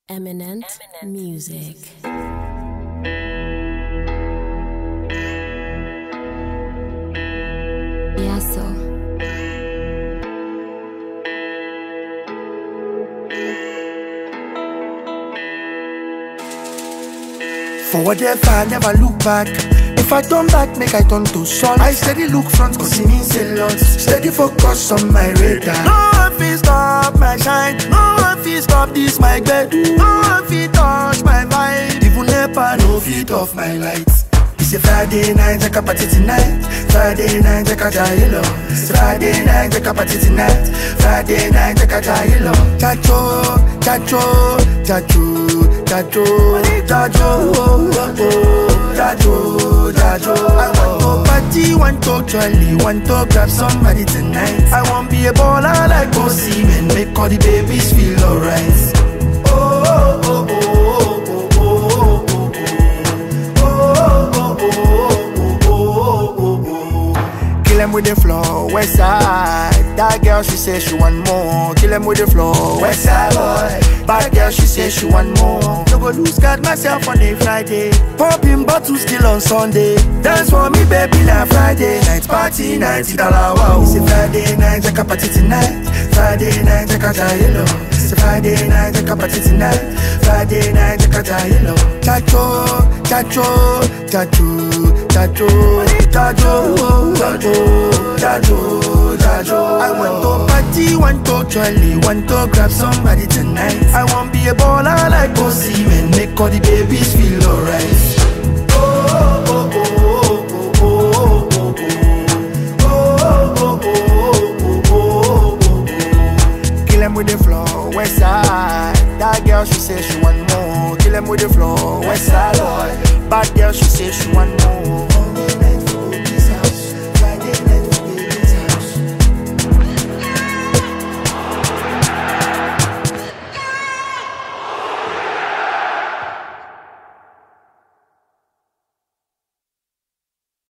Eminent Music. Yasso. Forward if I never look back. If I turn back, make I turn to sun. I steady look front, cause it means a lot. Steady focus on my radar. No one fit stop my shine. No one fit stop this my bed. No one fit touch my vibe. Even never no fit off my lights. It's a Friday night, I can party tonight. Friday night, I can die low. It's a Friday night, I can party tonight. Friday night, I can die low. Chacho, chacho, chacho, chacho, chacho, chacho, chacho. I want to party, want to jolly, want to grab somebody tonight. I want be a baller like Bossy, man, make all the babies feel alright. Oh, oh, oh, oh. Kill them with the flow, west side. That girl, she say she want more. Kill them with the flow, west side boy. Bad girl, she say she want more. No go lose guard myself on a Friday. Popping bottles still on Sunday. Dance for me, baby, na Friday night party, $90 wow. It's a Friday night, I can party tonight. Friday night, I can die low. It's a Friday night, I can party tonight. Friday night, I can die low. Chacho, chacho, chacho, chacho, chacho, chacho, chacho, chacho. I want to party, want to jolly, want to grab somebody tonight. I want be a baller like Bossy, man, make all the babies feel alright. Oh, oh, oh, oh, oh, oh, oh, oh, oh, oh, oh, oh. Kill them with the flow, west side. That girl, she say she want more. Kill them with the flow, west side boy. Bad girl, she say she want more.